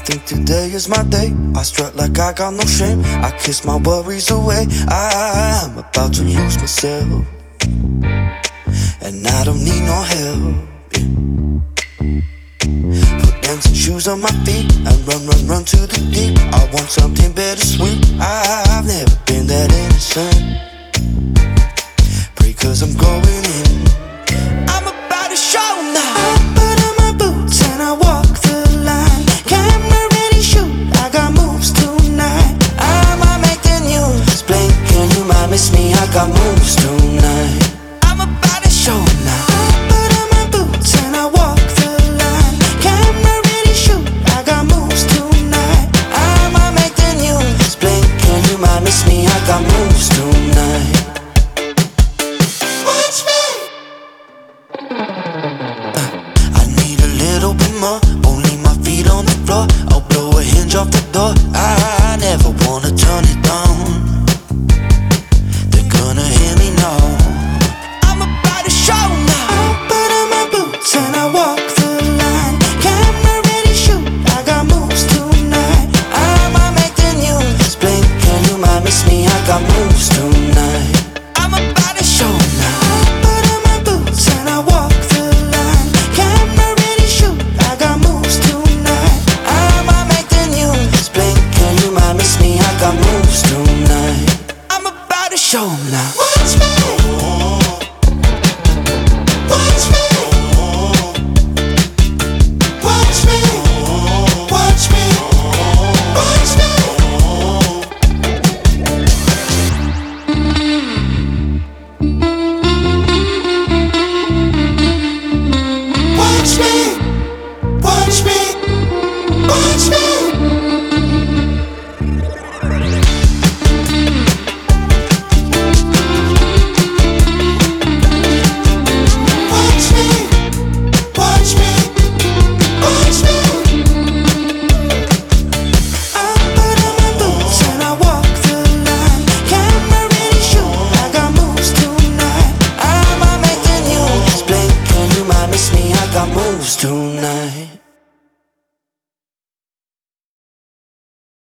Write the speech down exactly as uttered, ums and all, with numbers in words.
think today is my day. I strut like I got no shame. I kiss my worries away. I'm about to lose myself, and I don't need no help, yeah. Put dancing shoes on my feet and run, run, run to the deep. I want something bittersweet. I've never been that innocent. Pray cause I'm going in